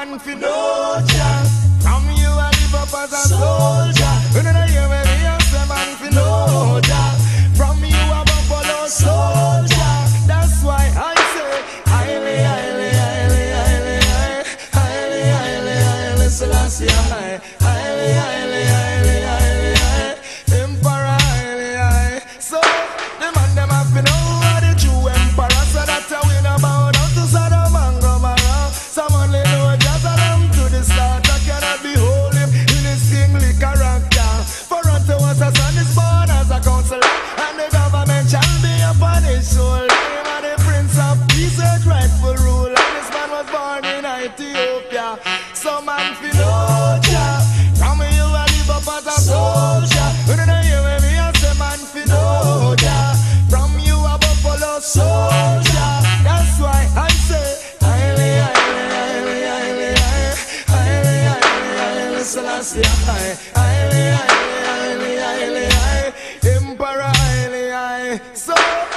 man fi know Jah. From you I live up as a soldier. When I hear me I say man fi know Jah. From you I buffalo soldier. That's why I say highly, highly, highly, highly, highly, highly, highly, Selassie, highly, highly, highly, highly, highly, Emperor, highly, highly. So the man them have to know what the true emperor. So that's how we know about down to Sodom and Gomorrah. Some only know just a lamb to the start. I cannot behold him in his kingly character. For unto us a son is born as a counselor, and the government shall be upon his shoulder. Him and the prince of peace, earth rightful rule. And this man was born in Ethiopia. So man fi know Jah. From you I live up as a soldier. When I hear me I say man fi know Jah. From you a buffalo soldier. That's why I say highly, highly, highly, highly, highly, highly, highly, Selassie, highly, highly, highly, highly, highly, Emperor, highly, highly. So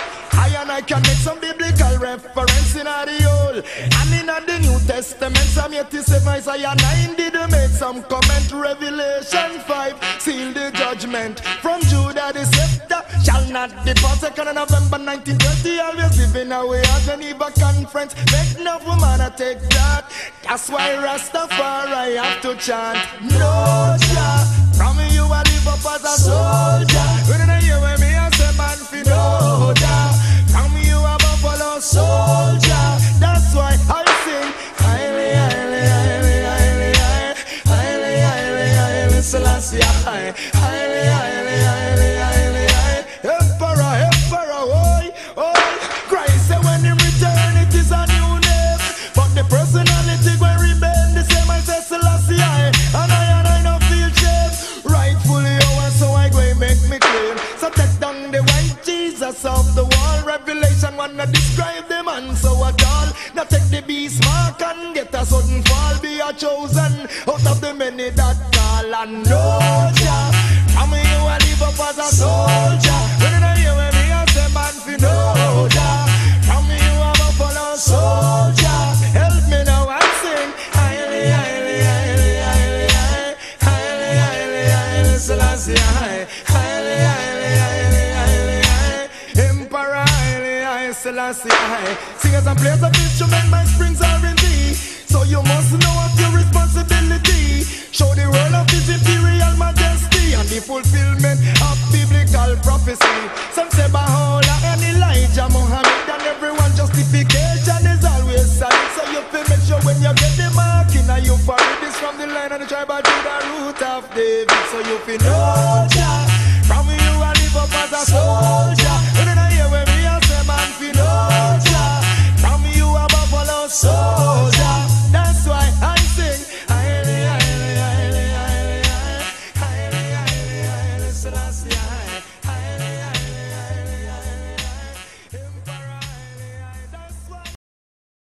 I can make some biblical reference in the Old and in the New Testament. Psalm 87, Isaiah 9 did make some comment. Revelation 5 seal the judgment. From Judah the scepter shall not depart. 2nd of November 1920, always living away at Geneva Conference. Make no woman to take that. That's why Rastafari have to chant no Jah. From you I live up as a soldier. When I hear me I say man fi no Jah. From you a buffalo soldier. That's why I sing highly, highly, highly, highly, highly, highly, highly, Selassie, highly, highly, highly, highly, highly, highly, Emperor, Emperor, oi, oi. Christ said when he return it is a new name, but the personality when rebel the same. I say Selassie, and I no feel shame. Rightfully, oh, and so I go and make me clean. So take down the white Jesus of the wall. Revelation wanna describe the man so at all. Now take the beast mark and get a sudden fall. Be a chosen out of the many that call and know Jah. From you I live up as a soldier. When I hear me I say man fi know Jah. From you I'm a follow soldier. Help me now and sing highly, highly, highly, highly, highly, highly, highly, Selassie, highly, highly, highly, highly, highly, Emperor, highly, highly, Selassie, highly. Singers and players of instrument, my springs are in thee. So you must know of your responsibility. Show the world of his imperial majesty and the fulfillment of biblical prophecy. Some say Baha'u'llah and Elijah Muhammad, and everyone justification is always solid. So you feel make sure when you get the mark in you for it is from the line of the tribe of Judah, root of David. So you feel know